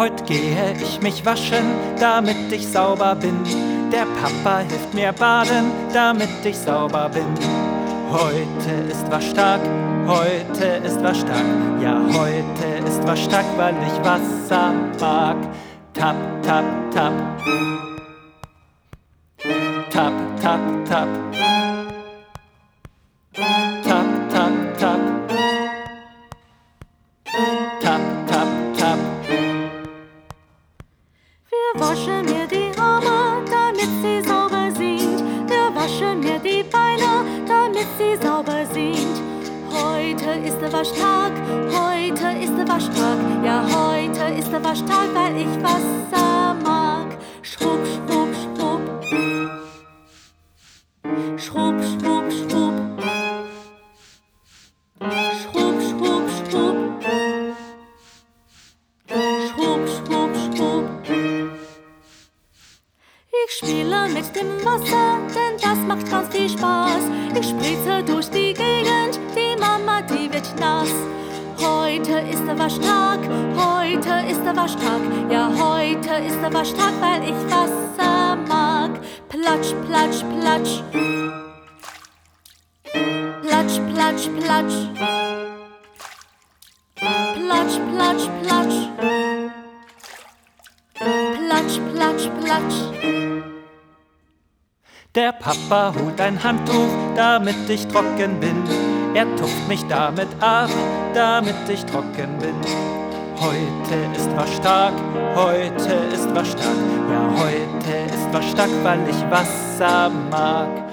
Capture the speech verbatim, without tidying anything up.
Heut gehe ich mich waschen, damit ich sauber bin. Der Papa hilft mir baden, damit ich sauber bin. Heute ist Waschtag, heute ist Waschtag. Ja, heute ist Waschtag, weil ich Wasser mag. Tap, tap, tap. Tap, tap, tap. Tap, tap, tap. Tap, tap, tap. Wir waschen mir die Arme, damit sie sauber sind. Wir waschen mir die Beine, damit sie sauber sind. Heute ist der Waschtag, heute ist der Waschtag. Ja, heute ist der Waschtag, weil ich Wasser mag. Schrubb, schrubb, schrubb. Schrubb, schrubb, schrubb. Schrubb, schrubb, schrubb. Schrubb, schrubb, schrubb. Ich spiele mit dem Wasser, denn das macht ganz viel Spaß. Ich spritze durch die Gegend, die Mama, die wird nass. Heute ist der Waschtag, heute ist der Waschtag. Ja, heute ist der Waschtag, weil ich Wasser mag. Platsch, platsch, platsch. Platsch, platsch, platsch. Platsch, platsch, platsch. Platsch, platsch, platsch. Der Papa holt ein Handtuch, damit ich trocken bin. Er tupft mich damit ab, damit ich trocken bin. Heute ist Waschtag, heute ist Waschtag. Ja, heute ist Waschtag, weil ich Wasser mag.